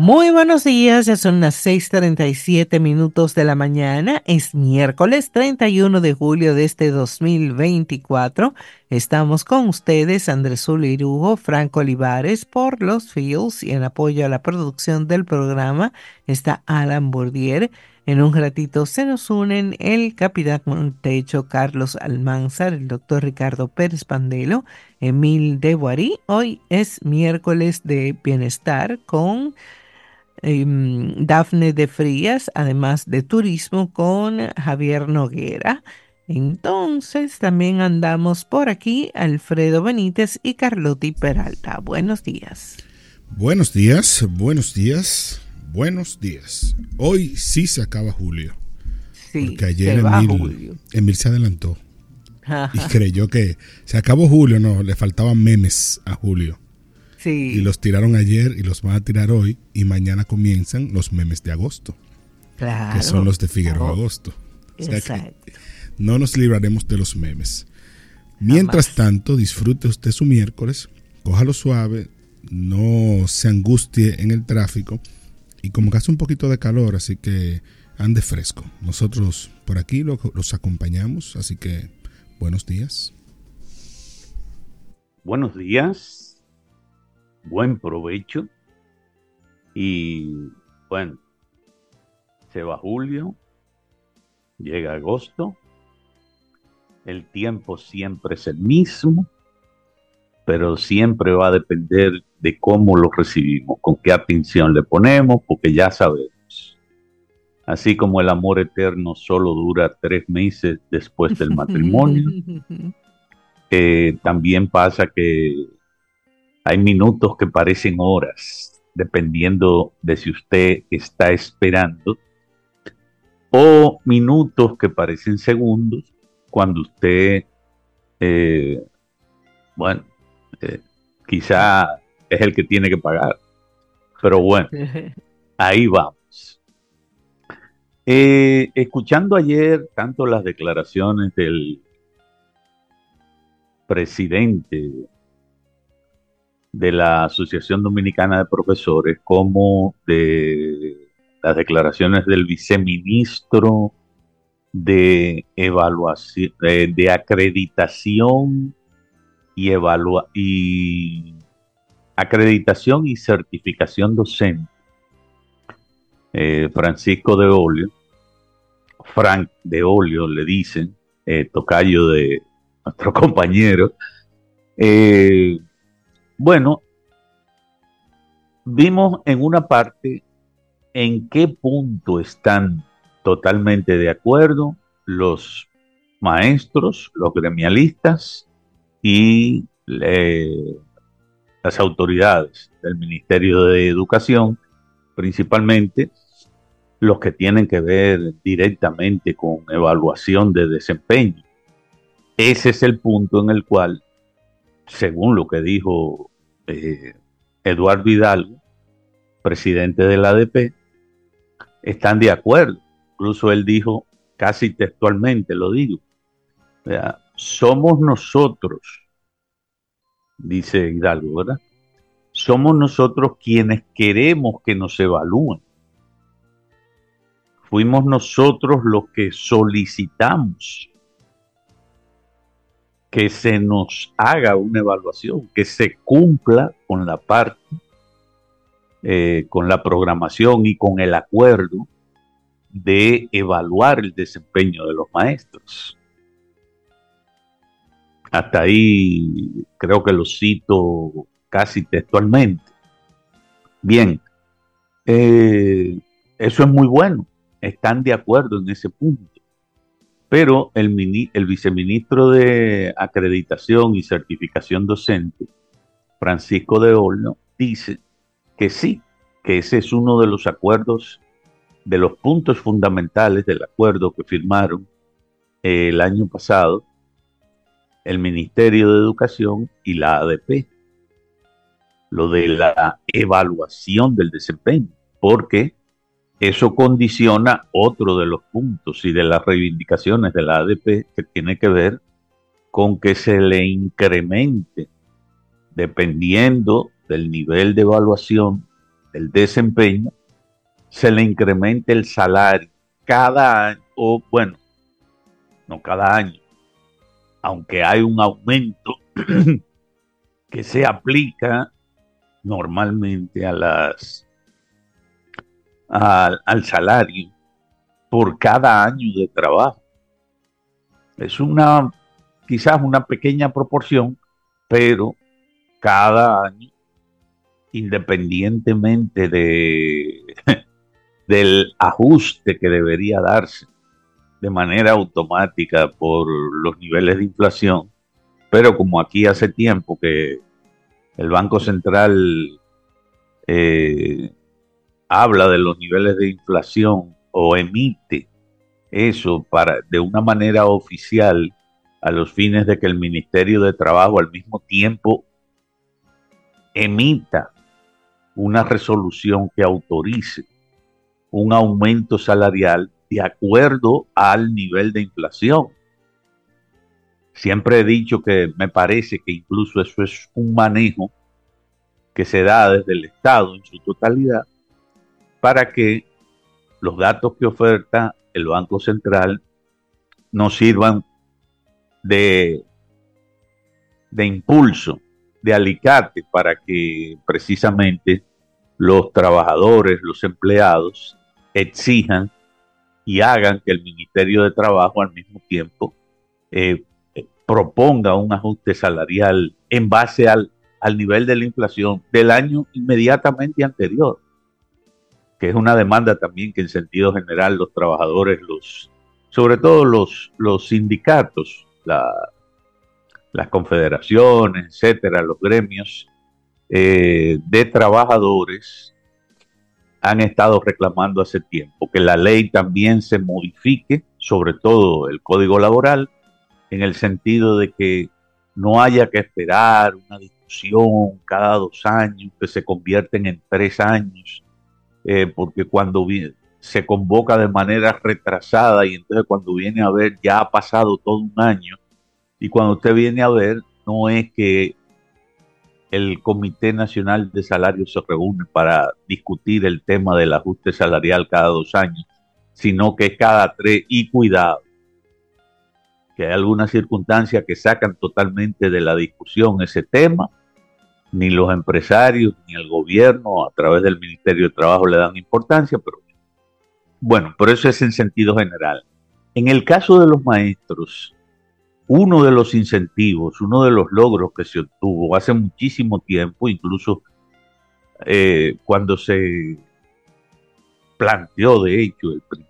Muy buenos días, ya son las 6:37 de la mañana, es miércoles 31 de julio de este 2024. Estamos con ustedes, Andrés Zulu Irujo, Franco Olivares, por los Fields, y en apoyo a la producción del programa está Alan Bourdier. En un ratito se nos unen el capitán Montecho, Carlos Almanzar, el doctor Ricardo Pérez Pandelo, Emil de Guarí. Hoy es miércoles de bienestar con Dafne de Frías, además de turismo con Javier Noguera. Entonces también andamos por aquí Alfredo Benítez y Carlotti Peralta. Buenos días. Buenos días, buenos días, buenos días. Hoy sí se acaba julio. Sí, porque ayer Julio. Emil se adelantó y creyó que se acabó julio. No, le faltaban memes a julio. Sí. Y los tiraron ayer y los van a tirar hoy. Y mañana comienzan los memes de agosto. Claro. Que son los de Figueroa Agosto. O sea, exacto. que no nos libraremos de los memes. Mientras tanto, disfrute usted su miércoles. Cójalo suave. No se angustie en el tráfico. Y como que hace un poquito de calor, así que ande fresco. Nosotros por aquí los acompañamos. Así que buenos días. Buenos días. Buen provecho. Y bueno, se va julio, llega agosto, el tiempo siempre es el mismo, pero siempre va a depender de cómo lo recibimos, con qué atención le ponemos, porque ya sabemos, así como el amor eterno solo dura 3 meses después del matrimonio, también pasa que hay minutos que parecen horas, dependiendo de si usted está esperando, o minutos que parecen segundos cuando usted, eh, bueno, quizá es el que tiene que pagar. Pero bueno, ahí vamos. Escuchando ayer tanto las declaraciones del presidente de la Asociación Dominicana de Profesores como de las declaraciones del viceministro de evaluación, de acreditación y acreditación y certificación docente, Francisco de Olio, Frank de Olio le dicen, tocayo de nuestro compañero. Bueno, vimos en una parte en qué punto están totalmente de acuerdo los maestros, los gremialistas y las autoridades del Ministerio de Educación, principalmente los que tienen que ver directamente con evaluación de desempeño. Ese es el punto en el cual, según lo que dijo Eduardo Hidalgo, presidente de la ADP, están de acuerdo. Incluso él dijo, casi textualmente lo digo, somos nosotros, dice Hidalgo, ¿verdad? Somos nosotros quienes queremos que nos evalúen. Fuimos nosotros los que solicitamos que se nos haga una evaluación, que se cumpla con la parte, con la programación y con el acuerdo de evaluar el desempeño de los maestros. Hasta ahí creo que lo cito casi textualmente. Bien, eso es muy bueno, están de acuerdo en ese punto. Pero el viceministro de Acreditación y Certificación Docente, Francisco de Olno, dice que sí, que ese es uno de los acuerdos, de los puntos fundamentales del acuerdo que firmaron el año pasado el Ministerio de Educación y la ADP, lo de la evaluación del desempeño, porque eso condiciona otro de los puntos y de las reivindicaciones de la ADP que tiene que ver con que se le incremente, dependiendo del nivel de evaluación el desempeño, se le incremente el salario cada año, o bueno, no cada año, aunque hay un aumento que se aplica normalmente al salario por cada año de trabajo. Es quizás una pequeña proporción, pero cada año, independientemente del ajuste que debería darse de manera automática por los niveles de inflación, pero como aquí hace tiempo que el Banco Central habla de los niveles de inflación o emite eso de una manera oficial a los fines de que el Ministerio de Trabajo al mismo tiempo emita una resolución que autorice un aumento salarial de acuerdo al nivel de inflación. Siempre he dicho que me parece que incluso eso es un manejo que se da desde el Estado en su totalidad para que los datos que oferta el Banco Central nos sirvan de impulso, de alicate, para que precisamente los trabajadores, los empleados, exijan y hagan que el Ministerio de Trabajo al mismo tiempo proponga un ajuste salarial en base al nivel de la inflación del año inmediatamente anterior, que es una demanda también que en sentido general los trabajadores, sobre todo los sindicatos, las confederaciones, etcétera, los gremios de trabajadores han estado reclamando hace tiempo que la ley también se modifique, sobre todo el Código Laboral, en el sentido de que no haya que esperar una discusión cada 2 años que se convierten en 3 años, porque cuando se convoca de manera retrasada y entonces cuando viene a ver ya ha pasado todo un año, y cuando usted viene a ver no es que el Comité Nacional de Salarios se reúne para discutir el tema del ajuste salarial cada 2 años, sino que cada 3, y cuidado, que hay algunas circunstancias que sacan totalmente de la discusión ese tema. Ni los empresarios ni el gobierno a través del Ministerio de Trabajo le dan importancia, pero bueno, pero eso es en sentido general. En el caso de los maestros, uno de los incentivos, uno de los logros que se obtuvo hace muchísimo tiempo, incluso cuando se planteó de hecho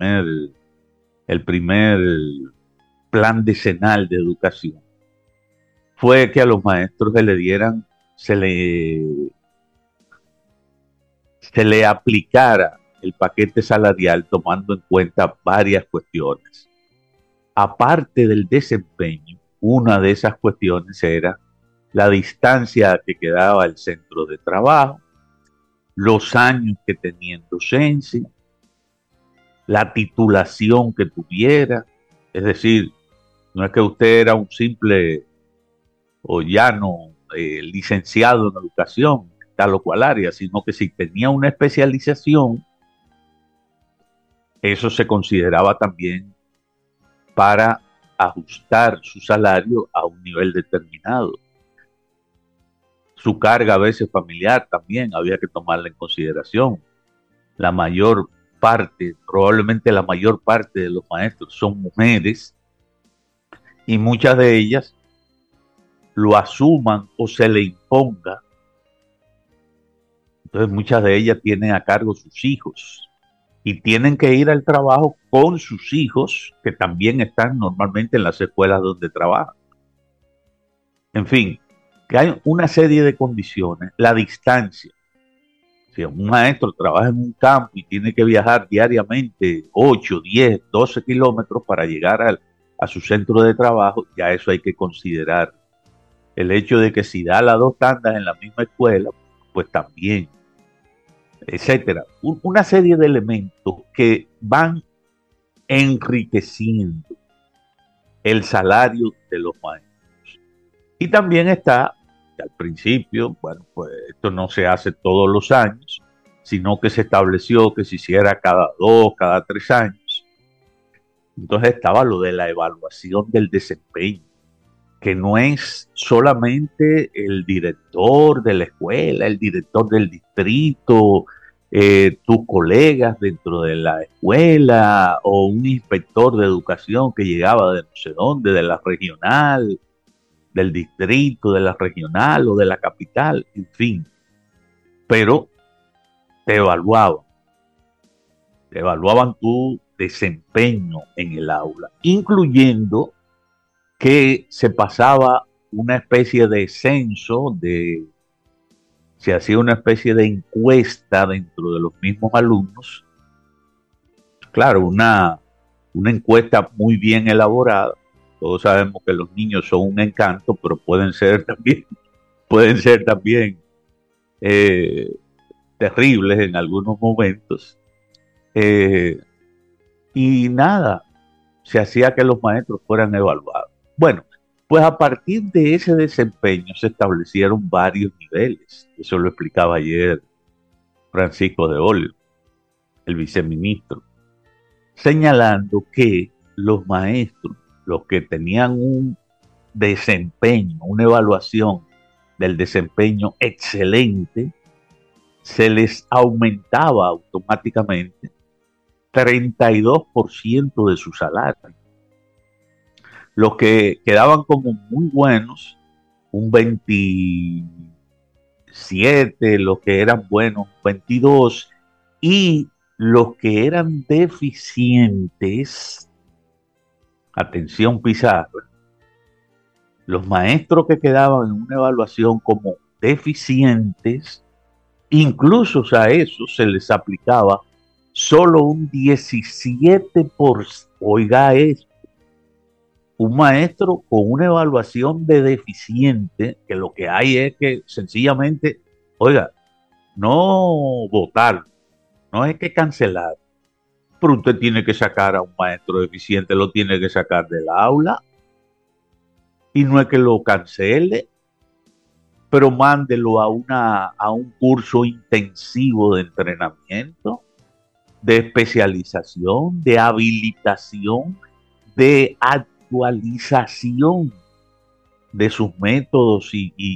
el primer plan decenal de educación, fue que a los maestros se le aplicara el paquete salarial tomando en cuenta varias cuestiones. Aparte del desempeño, una de esas cuestiones era la distancia que quedaba el centro de trabajo, los años que tenía en docencia, la titulación que tuviera, es decir, no es que usted era un simple o llano licenciado en educación, tal o cual área, sino que si tenía una especialización, eso se consideraba también para ajustar su salario a un nivel determinado. Su carga a veces familiar también había que tomarla en consideración. La mayor parte, probablemente la mayor parte de los maestros son mujeres y muchas de ellas lo asuman o se le imponga. Entonces muchas de ellas tienen a cargo sus hijos y tienen que ir al trabajo con sus hijos, que también están normalmente en las escuelas donde trabajan. En fin, que hay una serie de condiciones. La distancia. Si un maestro trabaja en un campo y tiene que viajar diariamente 8, 10, 12 kilómetros para llegar a su centro de trabajo, ya eso hay que considerar. El hecho de que si da las 2 tandas en la misma escuela, pues también, etcétera. Una serie de elementos que van enriqueciendo el salario de los maestros. Y también está, al principio, bueno, pues esto no se hace todos los años, sino que se estableció que se hiciera cada 2, cada 3 años. Entonces estaba lo de la evaluación del desempeño, que no es solamente el director de la escuela, el director del distrito, tus colegas dentro de la escuela o un inspector de educación que llegaba de no sé dónde, de la regional, del distrito, de la regional o de la capital, en fin. Pero te evaluaban tu desempeño en el aula, incluyendo que se pasaba una especie de censo, se hacía una especie de encuesta dentro de los mismos alumnos. Claro, una encuesta muy bien elaborada. Todos sabemos que los niños son un encanto, pero pueden ser también terribles en algunos momentos. Y nada, se hacía que los maestros fueran evaluados. Bueno, pues a partir de ese desempeño se establecieron varios niveles. Eso lo explicaba ayer Francisco de Olio, el viceministro, señalando que los maestros, los que tenían un desempeño, una evaluación del desempeño excelente, se les aumentaba automáticamente 32% de su salario. Los que quedaban como muy buenos, un 27, los que eran buenos, 22, y los que eran deficientes, atención Pizarra, los maestros que quedaban en una evaluación como deficientes, incluso a eso se les aplicaba solo un 17%, oiga eso, un maestro con una evaluación de deficiente, que lo que hay es que sencillamente, oiga, no votar, no es que cancelar, pero usted tiene que sacar a un maestro deficiente, lo tiene que sacar del aula, y no es que lo cancele, pero mándelo a un curso intensivo de entrenamiento, de especialización, de habilitación, de actualización de sus métodos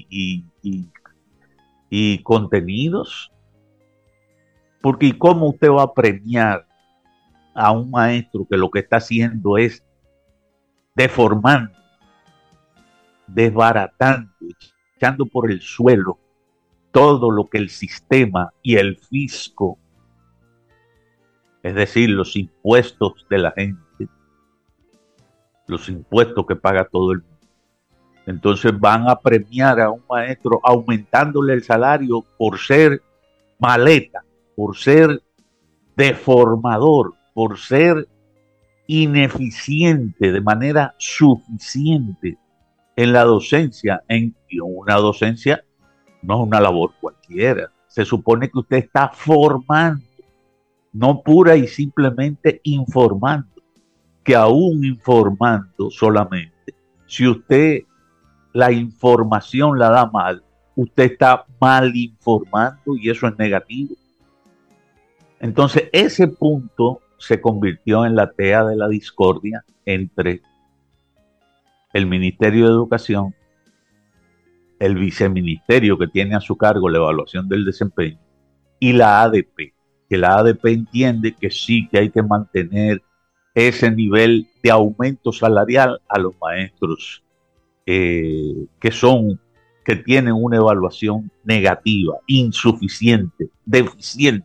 y contenidos. Porque ¿cómo usted va a premiar a un maestro que lo que está haciendo es deformando, desbaratando, echando por el suelo todo lo que el sistema y el fisco, es decir, los impuestos de la gente, los impuestos que paga todo el mundo? Entonces van a premiar a un maestro aumentándole el salario por ser maleta, por ser deformador, por ser ineficiente de manera suficiente en la docencia. En una docencia no es una labor cualquiera. Se supone que usted está formando, no pura y simplemente informando, que aún informando solamente, si usted la información la da mal, usted está mal informando y eso es negativo. Entonces ese punto se convirtió en la tea de la discordia entre el Ministerio de Educación, el viceministerio que tiene a su cargo la evaluación del desempeño, y la ADP, que la ADP entiende que sí, que hay que mantener ese nivel de aumento salarial a los maestros que tienen una evaluación negativa, insuficiente, deficiente,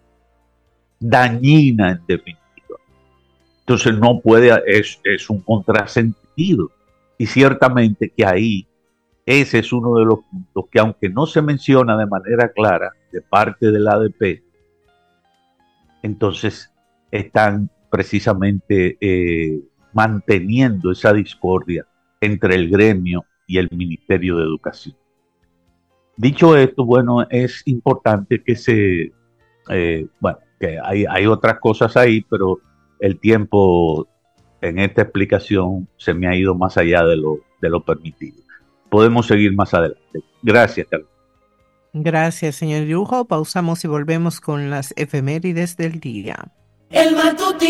dañina en definitiva. Entonces no puede, es un contrasentido. Y ciertamente que ahí ese es uno de los puntos que, aunque no se menciona de manera clara de parte del ADP, entonces están precisamente manteniendo esa discordia entre el gremio y el Ministerio de Educación. Dicho esto, bueno, es importante que que hay otras cosas ahí, pero el tiempo en esta explicación se me ha ido más allá de lo permitido. Podemos seguir más adelante. Gracias, Carlos. Gracias, señor Yujo. Pausamos y volvemos con las efemérides del día. El matutino.